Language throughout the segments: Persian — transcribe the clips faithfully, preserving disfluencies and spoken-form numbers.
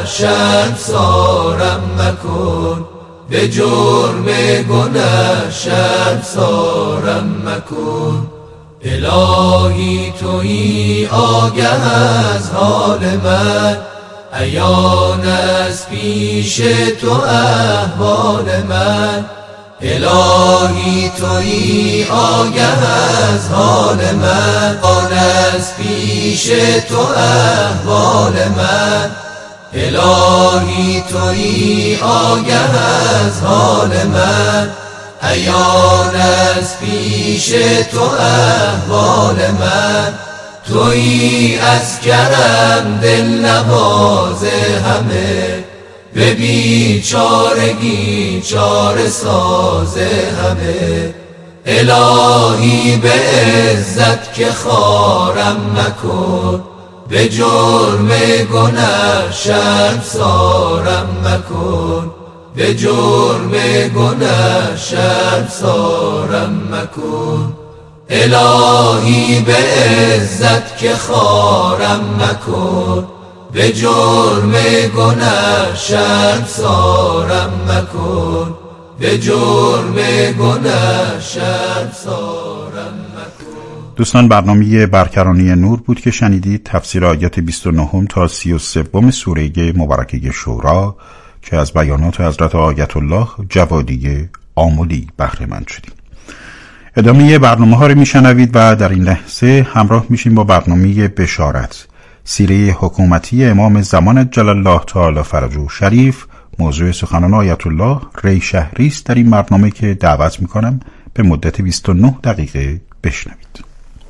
شرمسارم مکن، به جرم گنه شرمسارم مکن. الهی تویی آگه از حال من، عیان از پیش تو احوال من. الهی تویی آگه از حال من، آن از پیش تو احوال من. الهی تویی آگه از حال من، عیان از پیش تو احوال من. تویی از کرم دل نواز همه، به بیچارگی چاره ساز همه. الهی به عزت که خارم مکن، به جرم گنه شرمسارم مکن، به جرم گنه شرمسارم مکن. الهی به عزت که خارم مکن، به جرم گنه شرمسارم مکن، به جرم گنه شرمسارم مکن. دوستان، برنامه برکرانی نور بود که شنیدید. تفسیر آیات بیست و نه تا سی و سه سوره مبارکه شورا که از بیانات حضرت آیت الله جوادی آملی بهره مند شدیم. ادامه برنامه ها رو میشنوید و در این لحظه همراه میشیم با برنامه بشارت، سیره حکومتی امام زمان جل الله تعالی فرجه شریف. موضوع سخنان آیت الله ری شهری است در این برنامه که دعوت میکنم به مدت بیست و نه دقیقه بشنوید.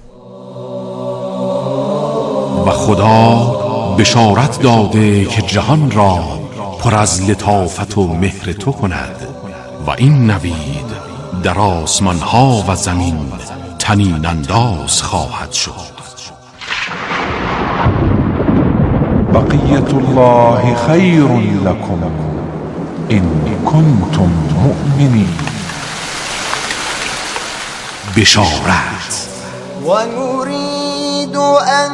و خدا بشارت داده که جهان را پر از لطافت و مهر تو کند و این نوید در آسمان ها و زمین طنین انداز خواهد شد. بقیت الله خیر لکم ان کنتم مؤمنین. بشارت. و نريد ان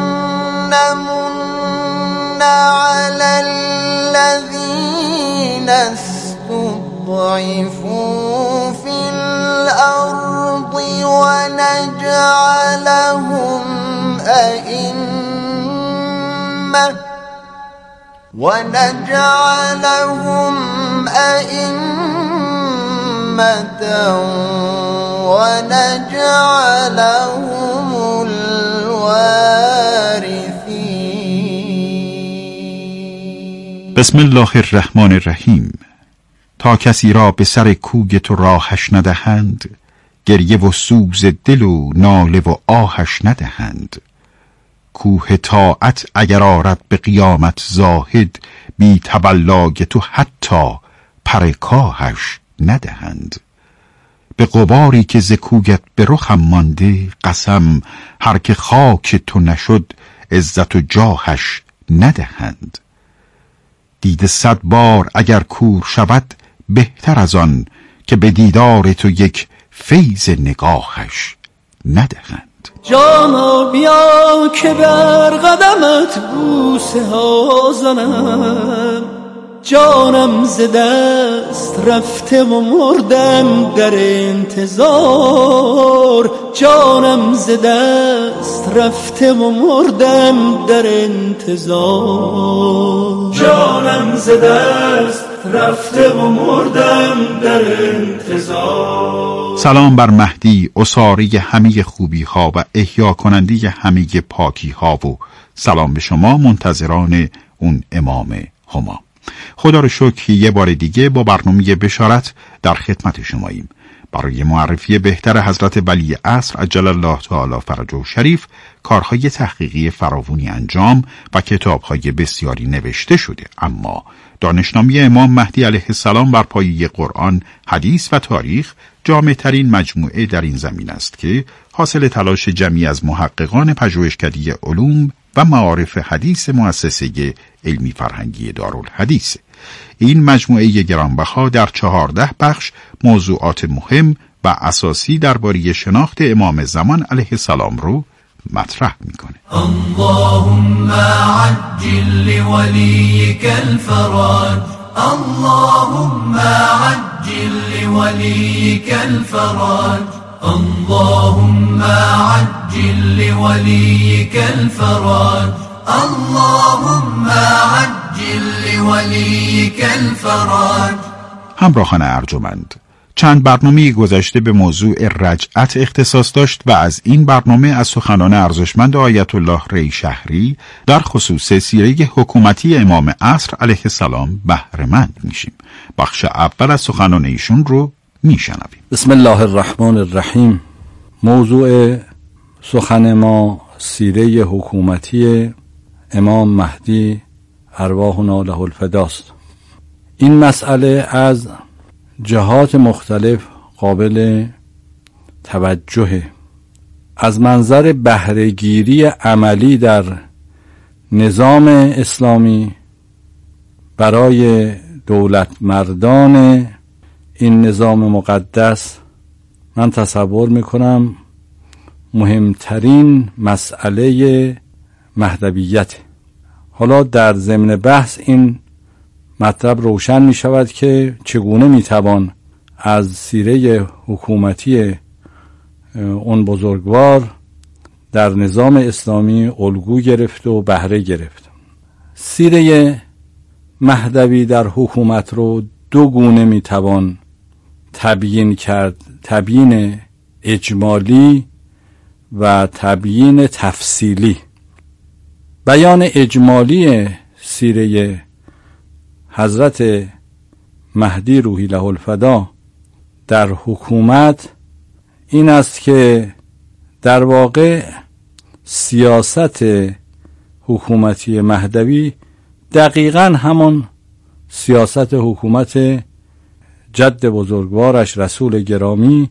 نمن على الذين استضعفوا في الأرض ونجعلهم أئمة ونجعلهم أئمة ونجعلهم الوارثين. بسم الله الرحمن الرحیم. تا کسی را به سر کوی تو راهش ندهند، گریه و سوز دل و ناله و آهش ندهند. کوه طاعت اگر آرد به قیامت زاهد، بی تولای تو حتی پر کاهش ندهند. به غباری که ز کویت به رخم مانده، قسم هر که خاک تو نشد عزت و جاهش ندهند. دیده صد بار اگر کور شود، بهتر از آن که به دیدار تو یک فیض نگاهش ندهند. جانا بیا که بر قدمت بوسه ها زنم، جانم ز دست رفته و مردم در انتظار، جانم ز دست رفته و مردم در انتظار، جانم ز دست رفته و مردم در انتظار. سلام بر مهدی، اساری همه خوبی ها و احیا کننده همه پاکی ها، و سلام به شما منتظران اون امام هما. خدا رو شکر یه بار دیگه با برنامه بشارت در خدمت شماییم. برای معرفی بهتر حضرت ولی عصر عجل الله تعالی فرجه شریف کارهای تحقیقی فراوانی انجام و کتابهای بسیاری نوشته شده، اما دانشنامه امام مهدی علیه السلام بر پایه قرآن، حدیث و تاریخ جامع‌ترین مجموعه در این زمین است که حاصل تلاش جمعی از محققان پژوهشکده علوم و معارف حدیث مؤسسه علمی فرهنگی دارالحدیث. این مجموعه گرانبها در چهارده بخش موضوعات مهم و اساسی درباره شناخت امام زمان علیه السلام رو مطرح میکنه. اللهم عجل لوليك الفرج اللهم عجل لوليك الفرج اللهم عجل لوليك الفرج اللهم عجل لوليك الفرج. همراهان ارجمند، چند برنامه گذشته به موضوع رجعت اختصاص داشت و از این برنامه از سخنان ارزشمند آیت الله ریشهری در خصوص سیره حکومتی امام عصر علیه السلام بهره مند میشیم. بخش اول از سخنان ایشون رو میشنویم. بسم الله الرحمن الرحیم. موضوع سخن ما سیره حکومتی امام مهدی ارواحنا له الفداست. این مسئله از جهات مختلف قابل توجهه. از منظر بهره‌گیری عملی در نظام اسلامی برای دولت مردان این نظام مقدس من تصور میکنم مهمترین مسئله مهدویت. حالا در ضمن بحث این مطلب روشن می شود که چگونه می توان از سیره حکومتی اون بزرگوار در نظام اسلامی الگو گرفت و بهره گرفت. سیره مهدوی در حکومت رو دو گونه می توان تبیین کرد: تبیین اجمالی و تبیین تفصیلی. بیان اجمالی سیره حضرت مهدی روحی له الفدا در حکومت این است که در واقع سیاست حکومتی مهدوی دقیقاً همان سیاست حکومت جد بزرگوارش رسول گرامی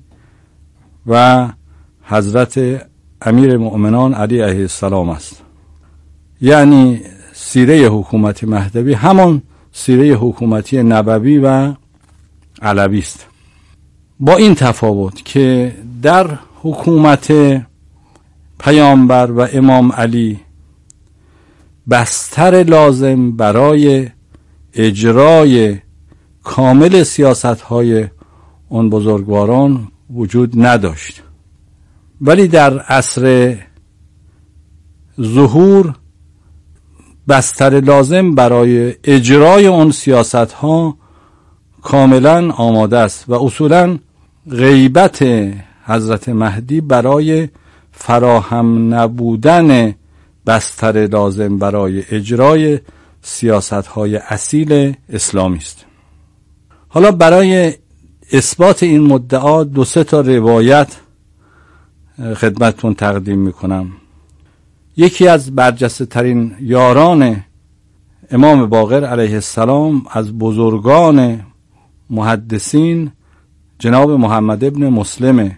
و حضرت امیر مؤمنان علی علیه السلام است. یعنی سیره حکومت مهدوی همان سیره حکومتی نبوی و علوی است، با این تفاوت که در حکومت پیامبر و امام علی بستر لازم برای اجرای کامل سیاست‌های اون بزرگواران وجود نداشت، ولی در عصر ظهور بستر لازم برای اجرای اون سیاست‌ها کاملا آماده است و اصولا غیبت حضرت مهدی برای فراهم نبودن بستر لازم برای اجرای سیاست‌های اصیل اسلامی است. حالا برای اثبات این مدعا دو سه تا روایت خدمتتون تقدیم میکنم. یکی از برجسته ترین یاران امام باقر علیه السلام از بزرگان محدثین جناب محمد ابن مسلم،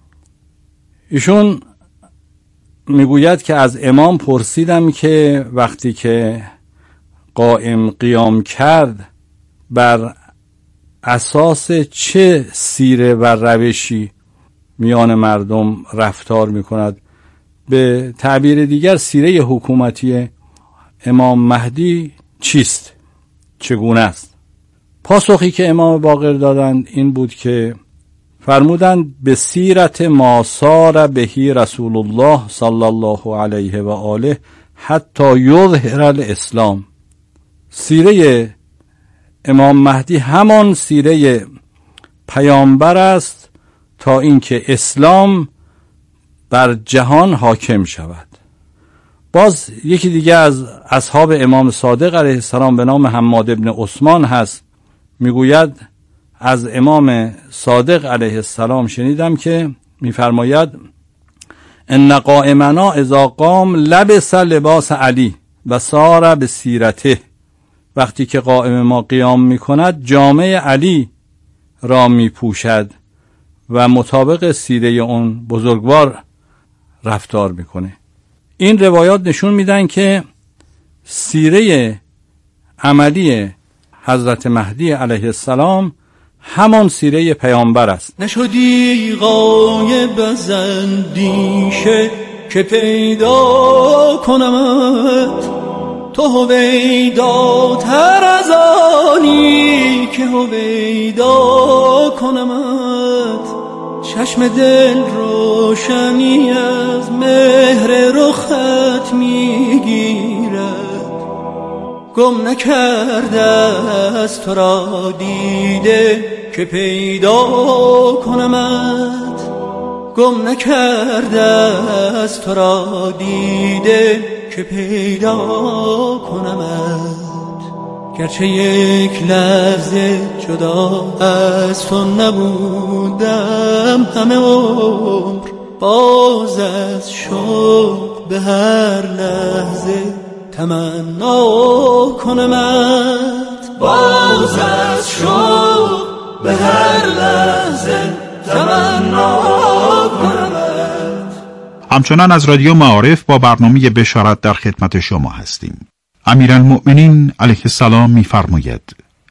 ایشون میگوید که از امام پرسیدم که وقتی که قائم قیام کرد بر اساس چه سیره و روشی میان مردم رفتار میکند، به تعبیر دیگر سیره حکومتی امام مهدی چیست، چگونه است؟ پاسخی که امام باقر دادند این بود که فرمودند به سیرت ما سار بهی رسول الله صلی الله علیه و آله حتی یظهر الاسلام. سیره امام مهدی همان سیره پیامبر است تا اینکه اسلام بر جهان حاکم شود. باز یکی دیگه از اصحاب امام صادق علیه السلام به نام حماد ابن عثمان هست، میگوید از امام صادق علیه السلام شنیدم که میفرماید ان قائمنا اذا قام لبس لباس علی و سار به سیرته. وقتی که قائم ما قیام میکند جامه علی را میپوشد و مطابق سیره اون بزرگوار رفتار میکنه. این روایات نشون میدن که سیره عملی حضرت مهدی علیه السلام همان سیره پیامبر است. نشدی غایب از اندیشه که پیدا کنمت، تو هویداتر از آنی که هویدا کنمت. چشم دل روشنی از مهر رخت میگیرد، گم نکرده از تو را دیده که پیدا کنمت. گم نکرده از تو را دیده که پیدا کنمت. گرچه یک لحظه جدا از تو نبودم، همه عمر باز از شوق به هر لحظه تمنا کنمت. باز از شوق به هر لحظه تمنا کنمت. همچنان از رادیو معارف با برنامه بشارت در خدمت شما هستیم. امیرالمؤمنین علیه السلام می‌فرماید: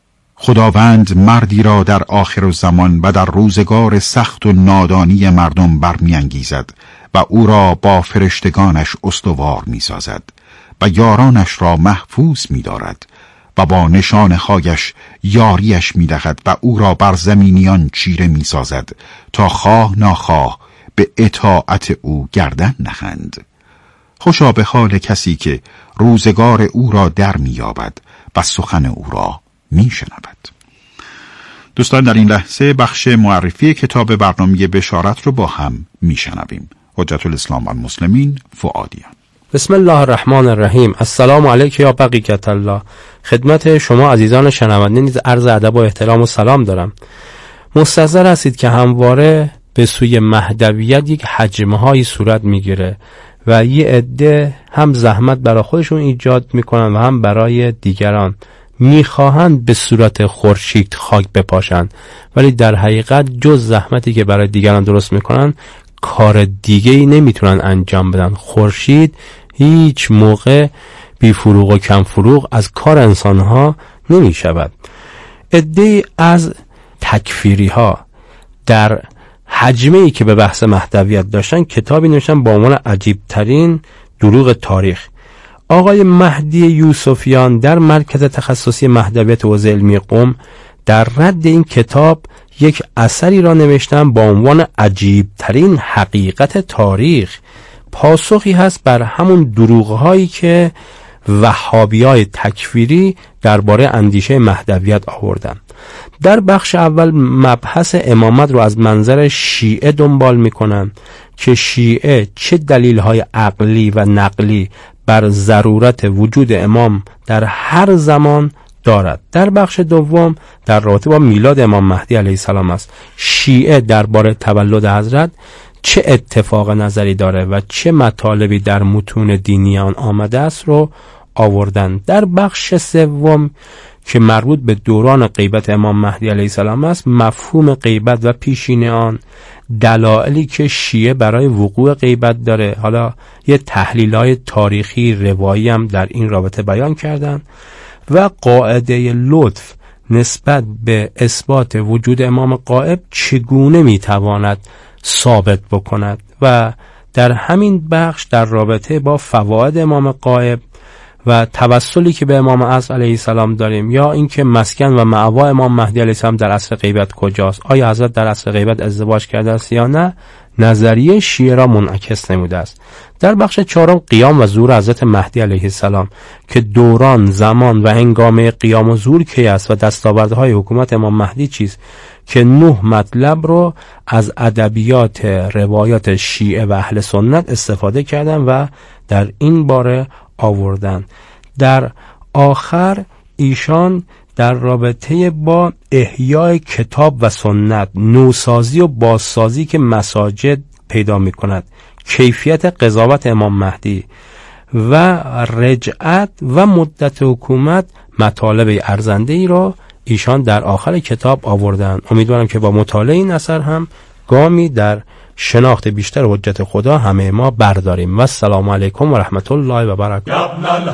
خداوند مردی را در آخر زمان و در روزگار سخت و نادانی مردم برمی‌انگیزد و او را با فرشتگانش استوار می‌سازد و یارانش را محفوظ می‌دارد و با نشانه‌هایش یاریش می‌دهد و او را بر زمینیان چیره می‌سازد تا خواه ناخواه به اطاعت او گردن نهند. خوشا به حال کسی که روزگار او را در می‌یابد و سخن او را می‌شنود. دوستان، در این لحظه بخش معرفی کتاب برنامه بشارت رو با هم می‌شنویم. حجت الاسلام و المسلمین، فؤادیان. بسم الله الرحمن الرحیم. السلام علیک یا بقیت الله. خدمت شما عزیزان شنونده نیز عرض ادب و احترام و سلام دارم. مستحضر هستید که همواره به سوی مهدویت یک حجمه‌هایی صورت میگیره و یه عده هم زحمت برای خودشون ایجاد میکنن و هم برای دیگران میخواهند به صورت خورشید خاک بپاشن، ولی در حقیقت جز زحمتی که برای دیگران درست میکنن کار دیگه‌ای نمیتونن انجام بدن. خورشید هیچ موقع بی فروغ و کم فروغ از کار انسانها نمیشود. عده‌ای از تکفیری ها در حجمه‌ای که به بحث مهدویت داشتن کتابی نوشتن با عنوان عجیب ترین دروغ تاریخ. آقای مهدی یوسفیان در مرکز تخصصی مهدویت حوزه علمی قم در رد این کتاب یک اثری را نوشتن با عنوان عجیب ترین حقیقت تاریخ. پاسخی هست بر همون دروغ‌هایی که وهابیای تکفیری درباره اندیشه مهدویت آوردن. در بخش اول مبحث امامت رو از منظر شیعه دنبال میکنن که شیعه چه دلیل‌های عقلی و نقلی بر ضرورت وجود امام در هر زمان دارد. در بخش دوم در رابطه با میلاد امام مهدی علیه السلام است. شیعه درباره تولد حضرت چه اتفاق نظری داره و چه مطالبی در متون دینیان آمده است رو آوردن. در بخش سوم که مربوط به دوران غیبت امام مهدی علیه السلام است، مفهوم غیبت و پیشین آن، دلایلی که شیعه برای وقوع غیبت داره، حالا یه تحلیل‌های تاریخی روایی هم در این رابطه بیان کردن و قاعده لطف نسبت به اثبات وجود امام غائب چگونه میتواند ثابت بکند و در همین بخش در رابطه با فواید امام غائب و توسلی که به امام اصل علیه السلام داریم، یا اینکه مسکن و مأوا امام مهدی علیه السلام در عصر غیبت کجاست، آیا حضرت در عصر غیبت ازدواج کرده است یا نه، نظریه شیعه را منعکس نموده است. در بخش چهارم قیام و ظهور حضرت مهدی علیه السلام که دوران، زمان و هنگامه قیام و ظهور کی است و دستاوردهای حکومت امام مهدی چیست، که نه مطلب رو از ادبیات روایات شیعه و اهل سنت استفاده کردن و در این باره آوردن. در آخر ایشان در رابطه با احیای کتاب و سنت، نوسازی و بازسازی که مساجد پیدا می کند، کیفیت قضاوت امام مهدی و رجعت و مدت حکومت، مطالب ارزنده ای را ایشان در آخر کتاب آوردن. امیدوارم که با مطالعه این اثر هم گامی در شناخت بیشتر حجت خدا همه ما برداریم. و السلام علیکم و رحمت الله و برکاته.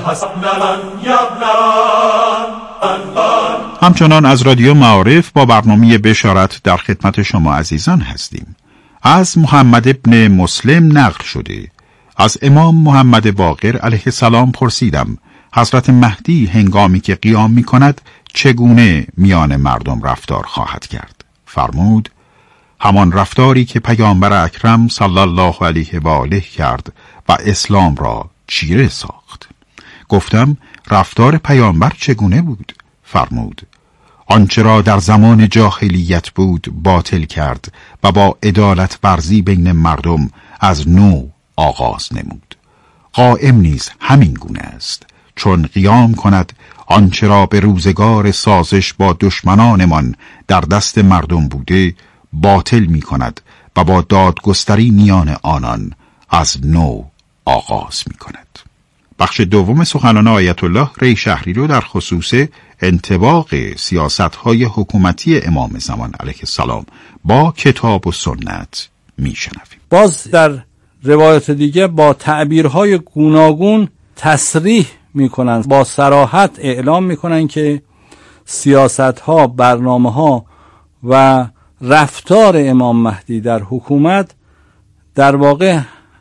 همچنان از رادیو معارف با برنامه بشارت در خدمت شما عزیزان هستیم. از محمد ابن مسلم نقل شده از امام محمد باقر علیه السلام پرسیدم حضرت مهدی هنگامی که قیام می کند چگونه میان مردم رفتار خواهد کرد؟ فرمود همان رفتاری که پیامبر اکرم صلی الله علیه و آله کرد و اسلام را چیره ساخت. گفتم رفتار پیامبر چگونه بود؟ فرمود آنچه را در زمان جاهلیت بود باطل کرد و با عدالت ورزی بین مردم از نو آغاز نمود. قائم نیز همین گونه است، چون قیام کند آنچه را به روزگار سازش با دشمنانمان در دست مردم بوده باطل می کند و با دادگستری میان آنان از نو آغاز می کند. بخش دوم سخنان آیت الله ری شهری رو در خصوص انطباق سیاست‌های حکومتی امام زمان علیه السلام با کتاب و سنت میشنویم. باز در روایت دیگه با تعبیرهای گوناگون تصریح میکنن، با صراحت اعلام میکنن که سیاست‌ها، برنامه‌ها و رفتار امام مهدی در حکومت در واقع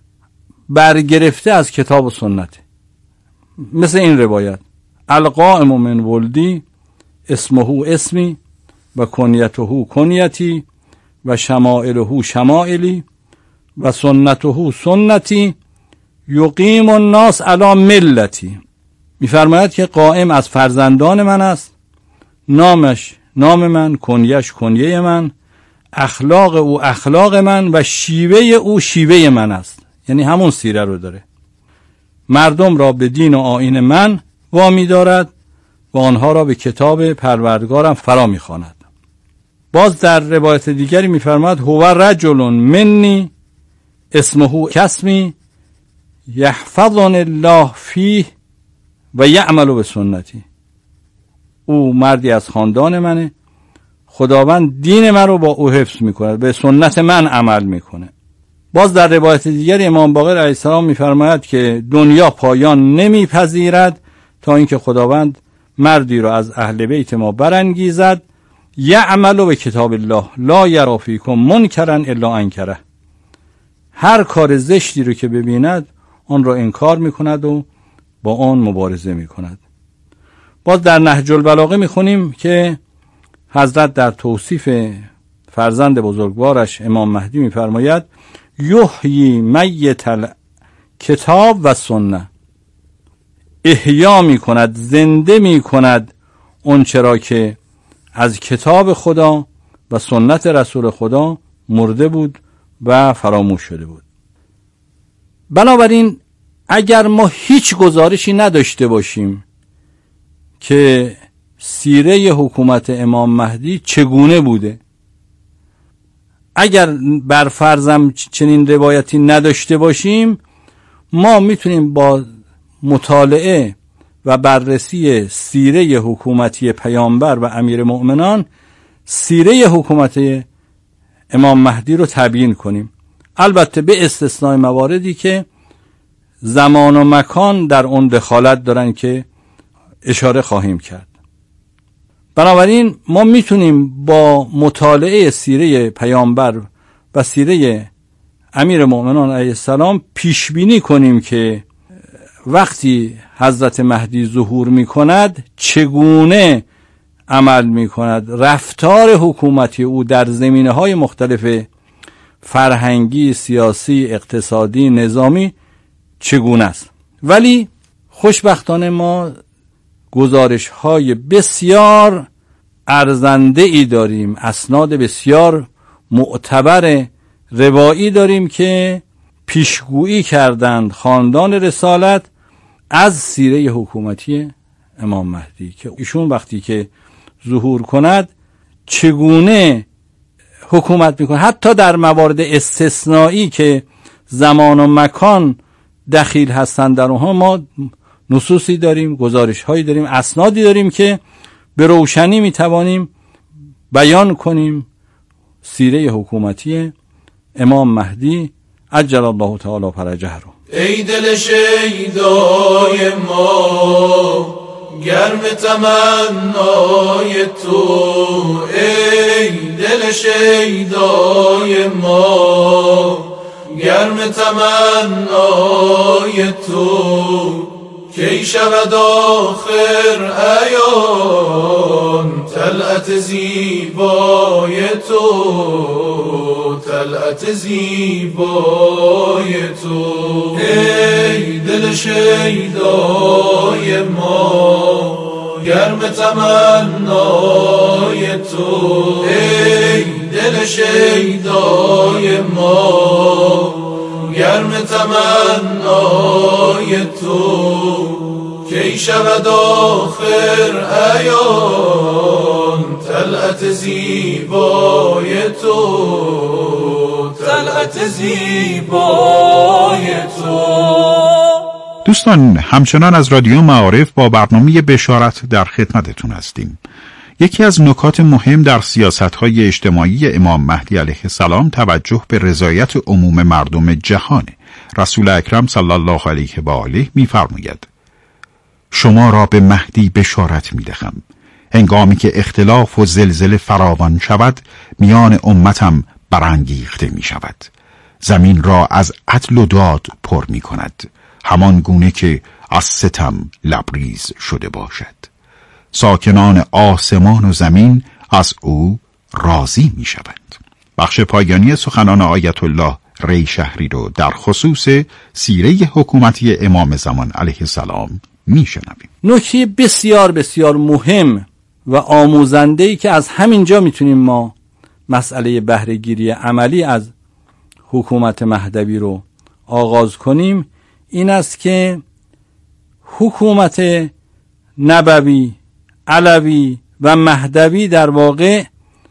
برگرفته از کتاب و سنت. مثل این روایت القائم من ولدی اسمه اسمی و کنیته کنیتی و شمائله شمائلی و سنته سنتی یقیم الناس علی ملتی. می‌فرماید که قائم از فرزندان من است، نامش نام من، کنیش کنیه من، اخلاق او اخلاق من و شیوه او شیوه من است. یعنی همون سیره رو داره. مردم را به دین و آیین من وامی دارد و آنها را به کتاب پروردگارم فرا می‌خواند. باز در روایت دیگری می‌فرماید هو رجل منی اسمه کسمی یحفظن الله فیه و یعمل به سنتی. او مردی از خاندان منه، خداوند دین من رو با او حفظ می‌کند، به سنت من عمل می‌کنه. باز در روایت دیگری امام باقر علیه السلام می‌فرماید که دنیا پایان نمی‌پذیرد تا اینکه خداوند مردی را از اهل بیت ما برانگیزد یعمل به کتاب الله لا یری فیکم منکرا الا انکره. هر کار زشتی رو که ببیند آن را انکار می‌کند و با آن مبارزه می‌کند. باز در نهج البلاغه می‌خونیم که حضرت در توصیف فرزند بزرگوارش امام مهدی می‌فرماید یحیی میت کتاب و سنت. احیا می کند، زنده می کند اون چرا که از کتاب خدا و سنت رسول خدا مرده بود و فراموش شده بود. بنابراین اگر ما هیچ گزارشی نداشته باشیم که سیره حکومت امام مهدی چگونه بوده، اگر بر فرضم چنین روایتی نداشته باشیم، ما میتونیم با مطالعه و بررسی سیره حکومتی پیامبر و امیر مؤمنان سیره حکومت امام مهدی رو تبیین کنیم، البته به استثنای مواردی که زمان و مکان در اون دخالت دارن که اشاره خواهیم کرد. بنابراین ما میتونیم با مطالعه سیره پیامبر و سیره امیر مؤمنان علیه السلام پیش بینی کنیم که وقتی حضرت مهدی ظهور میکند چگونه عمل میکند، رفتار حکومتی او در زمینه‌های مختلف فرهنگی، سیاسی، اقتصادی، نظامی چگونه است. ولی خوشبختانه ما گزارش های بسیار ارزنده ای داریم، اسناد بسیار معتبر روایی داریم که پیشگویی کردند خاندان رسالت از سیره حکومتی امام مهدی که ایشون وقتی که ظهور کند چگونه حکومت میکنه. حتی در موارد استثنایی که زمان و مکان دخیل هستند در اونها ما نصوصی داریم، گزارش هایی داریم، اسنادی داریم که به روشنی میتوانیم بیان کنیم سیره حکومتی امام مهدی عجل الله تعالی فرجه رو. ای دل شیدای ما گرم تمنای تو، ای دل شیدای ما گرم تمنای تو کی شود آخر عیان طلعت زیبای تو طلعت زیبای تو ای دل شیدای ما گرم تمنای تو ای دل شیدای ما گرم تمنای تو کی شود آخر عیان طلعت زیبای تو طلعت زیبای تو. دوستان همچنان از رادیو معارف با برنامه بشارت در خدمتتون هستیم. یکی از نکات مهم در سیاست‌های اجتماعی امام مهدی علیه السلام توجه به رضایت عموم مردم جهان. رسول اکرم صلی الله علیه و آله می‌فرماید: شما را به مهدی بشارت می‌دهم. هنگامی که اختلاف و زلزله فراوان شود، میان امتم برانگیخته می‌شود. زمین را از عدل و داد پر می‌کند، همان گونه که از ستم لبریز شده باشد. ساکنان آسمان و زمین از او راضی می شوند. بخش پایانی سخنان آیت الله ری شهری رو در خصوص سیره حکومتی امام زمان علیه السلام می شنویم. نکته بسیار بسیار مهم و آموزنده‌ای که از همینجا میتونیم ما مسئله بهره‌گیری عملی از حکومت مهدوی رو آغاز کنیم این است که حکومت نبوی، علوی و مهدوی در واقع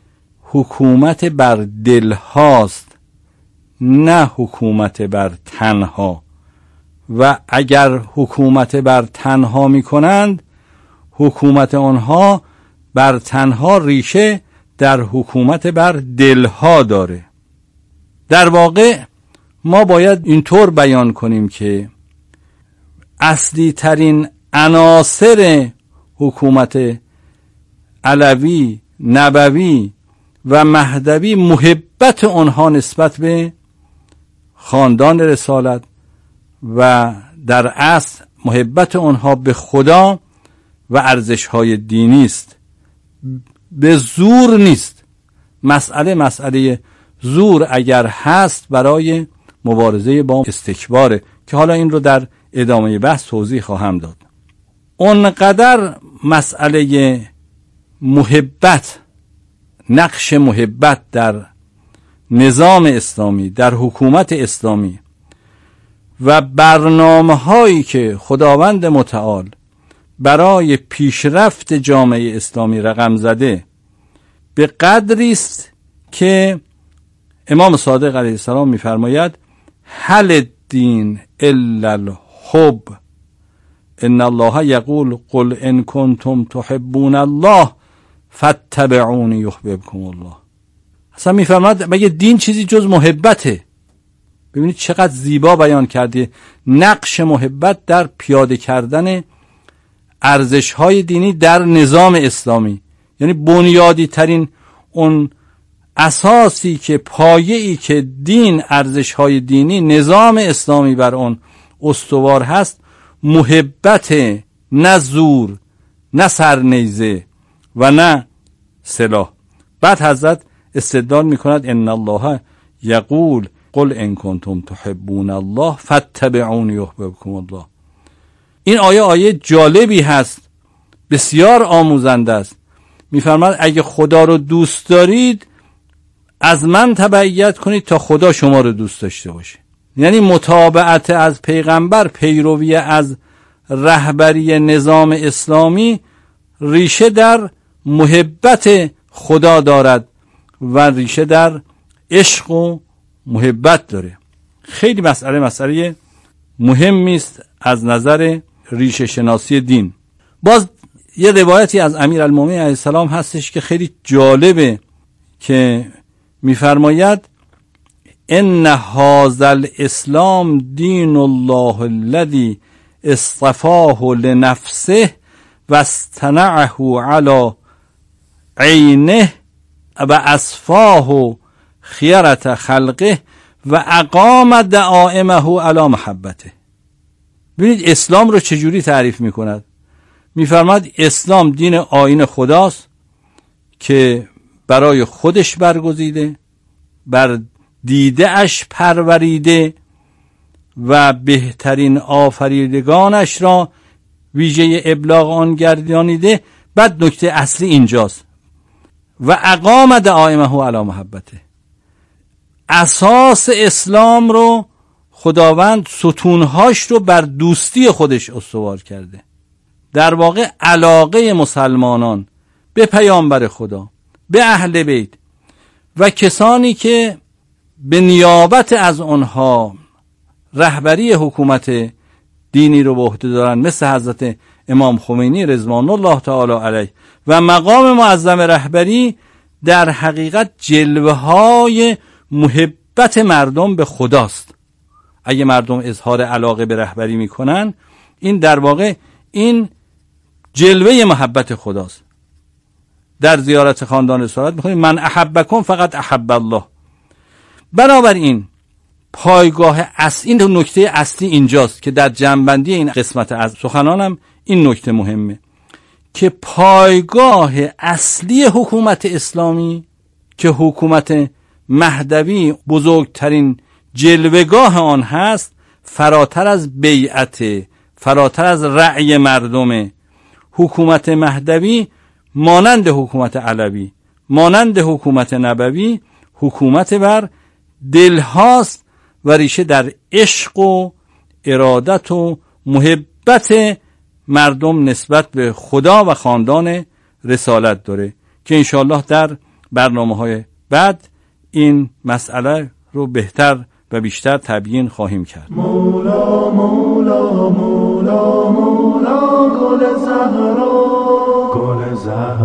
حکومت بر دل هاست، نه حکومت بر تنها. و اگر حکومت بر تنها می کنند، حکومت آنها بر تنها ریشه در حکومت بر دل ها داره. در واقع ما باید اینطور بیان کنیم که اصلی ترین عناصر حکومت علوی، نبوی و مهدوی محبت آنها نسبت به خاندان رسالت و در اصل محبت آنها به خدا و ارزش‌های دینی است، به زور نیست. مسئله مسئله زور اگر هست برای مبارزه با استکباره که حالا این رو در ادامه بحث توضیح خواهم داد. اونقدر مسئله محبت، نقش محبت در نظام اسلامی، در حکومت اسلامی و برنامه هایی که خداوند متعال برای پیشرفت جامعه اسلامی رقم زده به قدری است که امام صادق علیه السلام می‌فرماید هل الدین الا الحب ان الله یقول قل ان کنتم تحبون الله فاتبعونی یحببکم الله. اصلا می‌فرماید مگه دین چیزی جز محبته؟ ببینید چقدر زیبا بیان کرده نقش محبت در پیاده کردن ارزش‌های دینی در نظام اسلامی. یعنی بنیادی ترین اون اساسی که پایه‌ای که دین، ارزش‌های دینی، نظام اسلامی بر اون استوار هست، محبت، نه زور، نه سرنیزه و نه سلاح. بعد حضرت استدلال می‌کند ان الله یقول قل ان کنتم تحبون الله فاتبعونی یحببکم الله. این آیه آیه جالبی هست، بسیار آموزنده است. می‌فرماید اگه خدا رو دوست دارید از من تبعیت کنید تا خدا شما رو دوست داشته باشه. یعنی متابعت از پیغمبر، پیروی از رهبری نظام اسلامی ریشه در محبت خدا دارد و ریشه در عشق و محبت داره. خیلی مسئله مسئله مهمی است از نظر ریشه شناسی دین. باز یه روایتی از امیرالمومنین علیه السلام هستش که خیلی جالبه که میفرماید ان هذا الاسلام دین الله الذي اصطفاه لنفسه واصطنعه على عینه و اصفاه خیرت خلقه و اقام دعائمه علی محبته. ببینید اسلام رو چجوری تعریف میکند. میفرماد اسلام دین آیین خداست که برای خودش برگزیده، بر دیده اش پروریده و بهترین آفریدگانش را ویژه ابلاغ آن گردانیده. بعد نکته اصلی اینجاست، و اقام دعائمه علی محبته. اساس اسلام رو خداوند ستونهاش رو بر دوستی خودش استوار کرده. در واقع علاقه مسلمانان به پیامبر خدا، به اهل بیت و کسانی که به نیابت از آنها رهبری حکومت دینی رو به عهده دارن، مثل حضرت امام خمینی رضوان الله تعالی علیه و مقام معظم رهبری، در حقیقت جلوه های محبت مردم به خداست. اگه مردم اظهار علاقه به رهبری میکنن، این در واقع این جلوه محبت خداست. در زیارت خاندان رسالت میخونیم من احبکم فقط احب الله. بنابراین پایگاه اصلی، این نکته اصلی اینجاست که در جمع‌بندی این قسمت از سخنانم این نکته مهمه که پایگاه اصلی حکومت اسلامی که حکومت مهدوی بزرگترین جلوگاه آن هست، فراتر از بیعت، فراتر از رأی مردم. حکومت مهدوی مانند حکومت علوی، مانند حکومت نبوی، حکومت بر دلهاست و ریشه در عشق و ارادت و محبت مردم نسبت به خدا و خاندان رسالت داره که انشاءالله در برنامه‌های بعد این مسئله رو بهتر و بیشتر تبیین خواهیم کرد. مولا مولا مولا مولا گل زهرا گل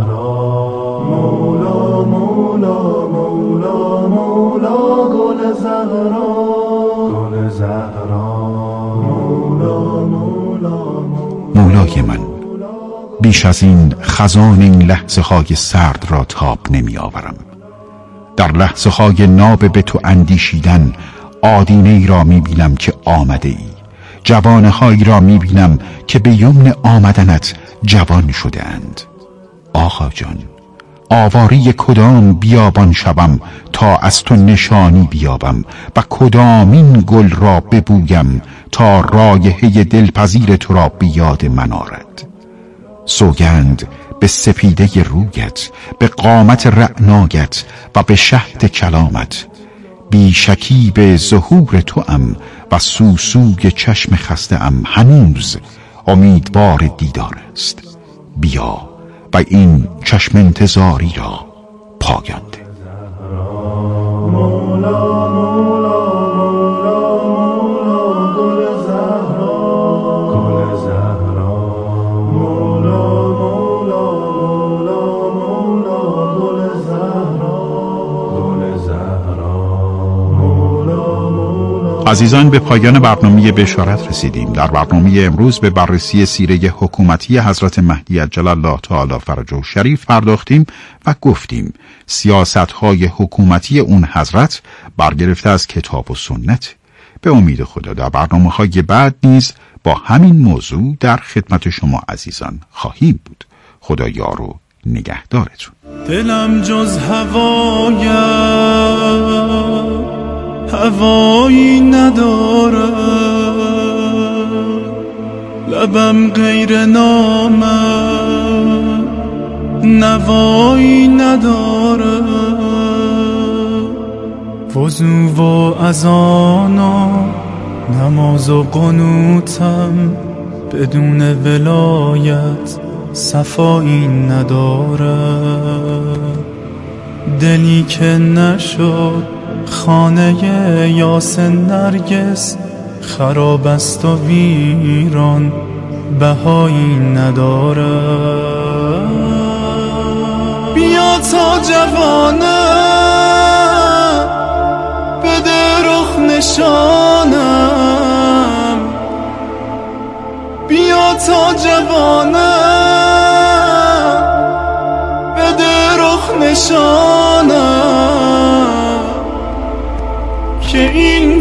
زهرا مولا مولا مولا مولا گل زهرا گل زهرا مولا مولا مولای من، بیش از این خزان این لحظه های سرد را تاب نمی آورم. در لحظه های ناب به تو اندیشیدن آدینه ای را می بینم که آمده ای، جوانه هایی را می بینم که به یمن آمدنت جوان شده اند. آقا جان، آواری کدام بیابان شوم تا از تو نشانی بیابم و کدامین گل را ببویم تا رایحه دلپذیر تو را بیاد من آرد. سوگند به سپیده رویت، به قامت رعنایت و به شهد کلامت. بی شکی به ظهور تو ام و سوسوی چشم خسته ام هنوز امیدوار دیدار است. بیا و این چشم انتظاری را پایان ده. مولا مولا مولا مولا گل زهرا گل زهرا مولا مولا مولا مولا گل زهرا گل زهرا مولا مولا. عزیزان، به پایان برنامه بشارت رسیدیم. در برنامه امروز به بررسی سیره حکومتی حضرت مهدی عجل الله تعالی فرجه شریف پرداختیم و گفتیم سیاست‌های حکومتی اون حضرت برگرفته از کتاب و سنت. به امید خدا در برنامه‌های بعد نیز با همین موضوع در خدمت شما عزیزان خواهیم بود. خدا یار و نگهدارتون. دلم جز هوایت هوایی نداره، لبم غیر نامه نوایی نداره. وضو و اذان و نماز و قنوتم بدون ولایت صفایی نداره. دلی که نشد خانه یاسین نرگس خراب است و ویران بهایی نداره. بیا تا جوانه بده رخ نشانم، بیا تا جوانه بده رخ نشانم.